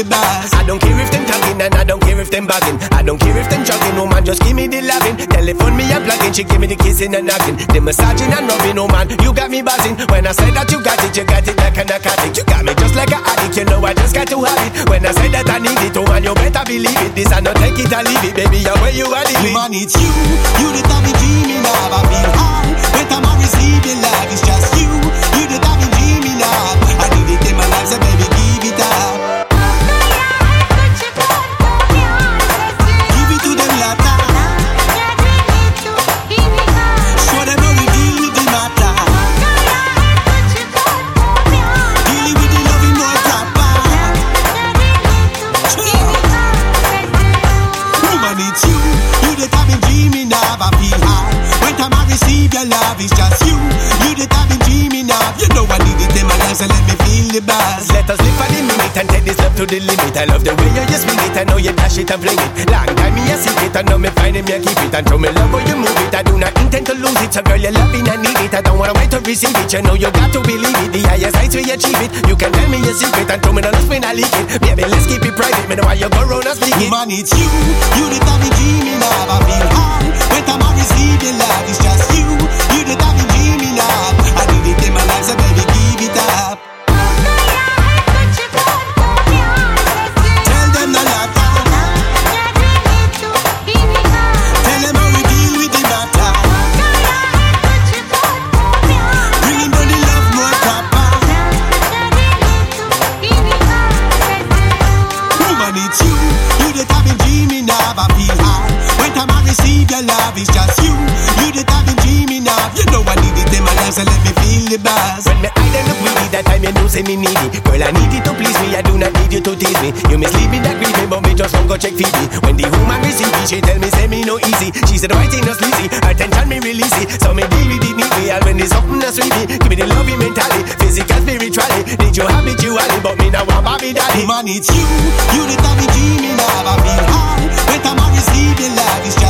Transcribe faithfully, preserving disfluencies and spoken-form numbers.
the buzz. I don't care if them talking and I don't care if them bugging. I don't care if them chugging, no man, just give me the loving. Telephone me and plugging, she give me the kissing and knocking. The massaging and rubbing, no man, you got me buzzing. When I say that you got it, you got it like a narcotic. You got me just like a addict, you know I just got to have it. When I say that I need it, oh man, you better believe it. This I not take it or leave it, baby, I'm where you are living. Man, it's you, you the time me dreaming of. I feel high, when time I receive your love, it's just you, you the time me dreaming of. I need it in my life, so baby, give it up. Give it to them later. Show them how we deal with the matter. Dealing with the loving more proper. Woman, it's you, you the time me dreaming of. I feel high, when time I receive your love, it's just you, you the time me dreaming of. You know I need it in my life, so let me feel the buzz. Let us live for the minute and take this love to the limit. I love the way you just swing it, I know you dash it and fling it. Long time me a secret, I know me find him, you keep it. And show me love how you move it, I do not intend to lose it. So girl, you loving, I need it, I don't wanna wait to receive it. You know you got to believe it, the highest heights we achieve it. You can tell me your secret and show me the lust when I leak it. Baby, let's keep it private, me know why you go round and speak it. Man, it's you, you the time me dreaming of. I feel high, when time I receive your love, it's just you, you the time me dreaming of. I need it in my life, so baby, give it up. Tell them the latter. Tell them how we deal with the matter. Bringing down the love more proper. Woman, it's you, you the time me dreaming of. I feel high, when time I receive your love, it's just you, you the time me dreaming of. You know I need it in my life, so let me feel the buzz. When me eye them look weedy, that time you know say me need it. Girl, I need it to please me, I do not need you to tease me. You mislead me, that grieve me, but me just won't go check Phoebe. When the woman receive me, she tell me say me no easy. She said the right thing no sleazy, attention me release it. So me deal with it neatly, and when there's something that's sweet me, give me the loving mentally, physical, spiritually. Need you habitually, but me now want Bobby daddy. Man, it's you, you the time me dreaming of. I feel high, when time I receive your love, it's